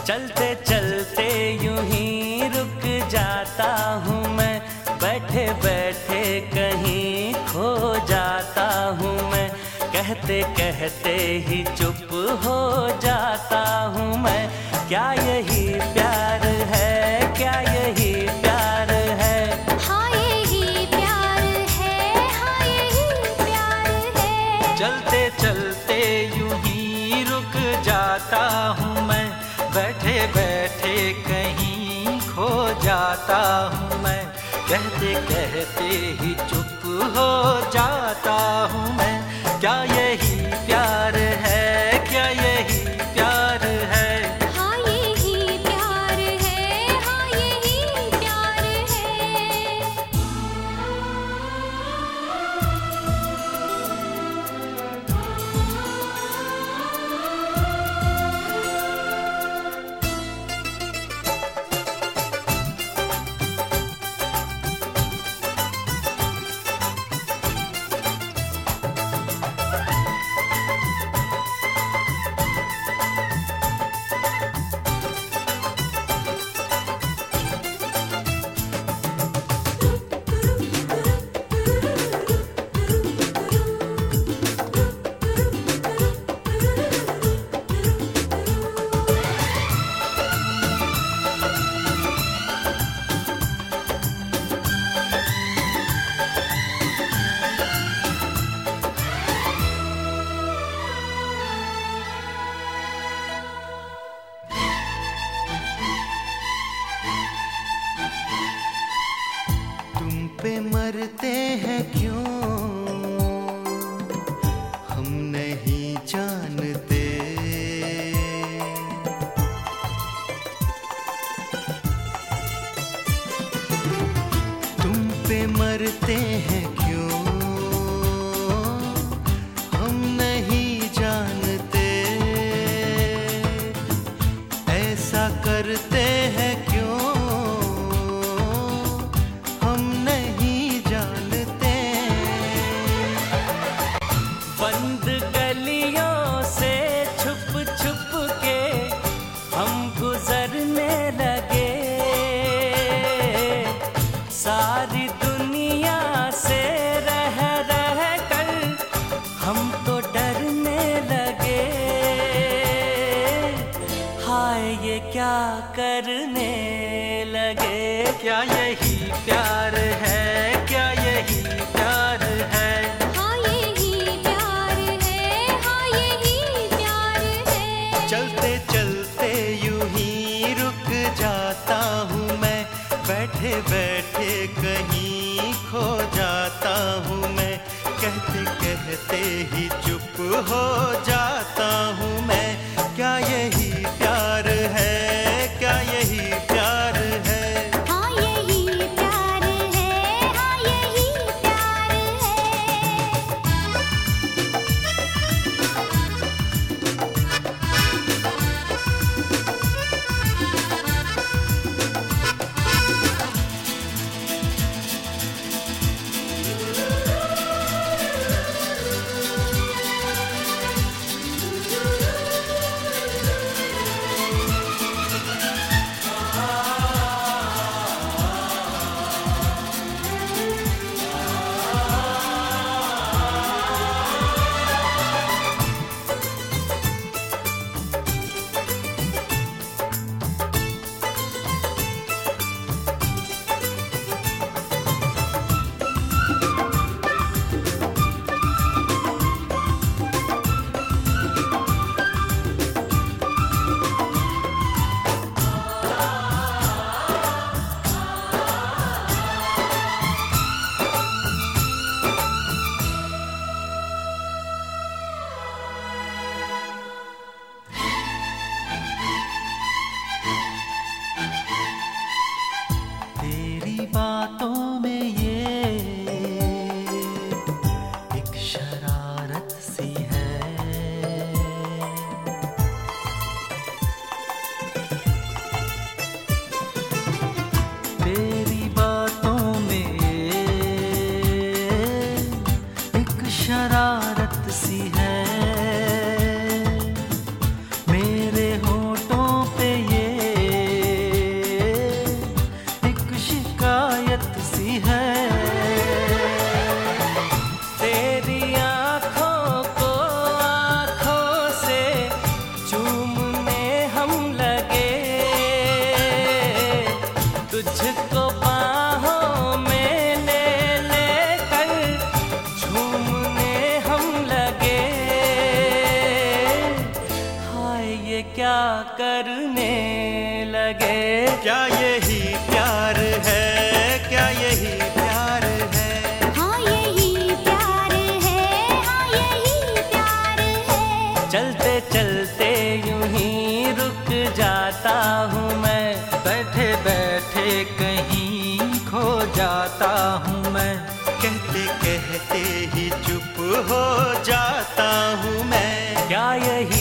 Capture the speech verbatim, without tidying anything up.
चलते चलते यूं ही रुक जाता हूँ मैं, बैठे बैठे कहीं खो जाता हूँ मैं, कहते कहते ही चुप हो जाता हूँ मैं। क्या यही प्यार है, क्या यही प्यार है? हाँ यही प्यार है, हाँ यही प्यार है। चलते चलते यूं ही रुक जाता हूँ मैं, बैठे बैठे कहीं खो जाता हूँ मैं, कहते कहते ही चुप हो जाता हूँ मैं। क्या यही प्यार है, क्या यही प्यार है? हाँ यही प्यार है, हाँ यही प्यार है। पे मरते हैं क्यों हम नहीं जानते, तुम पे मरते हैं क्यों हम नहीं जानते, ऐसा करते हैं क्यों बंद गलियों से छुप छुप के हम गुजरने लगे, सारी दुनिया से रह रह कर हम तो डरने लगे। हाय ये क्या करने लगे? क्या यही प्यार है, क्या यही प्यार है? चलते चलते यूं ही रुक जाता हूँ मैं, बैठे बैठे कहीं खो जाता हूँ मैं, कहते कहते ही चुप हो जाता हूँ मैं। क्या यही प्यार है, क्या यही प्यार है? हाँ यही प्यार है, हाँ यही प्यार है। करने लगे। क्या यही प्यार है, क्या यही प्यार है? हाँ यही प्यार है, हाँ यही प्यार है। चलते चलते यूं ही रुक जाता हूँ मैं, बैठे बैठे कहीं खो जाता हूँ मैं। कहते कहते ही चुप हो जाता हूँ मैं। क्या यही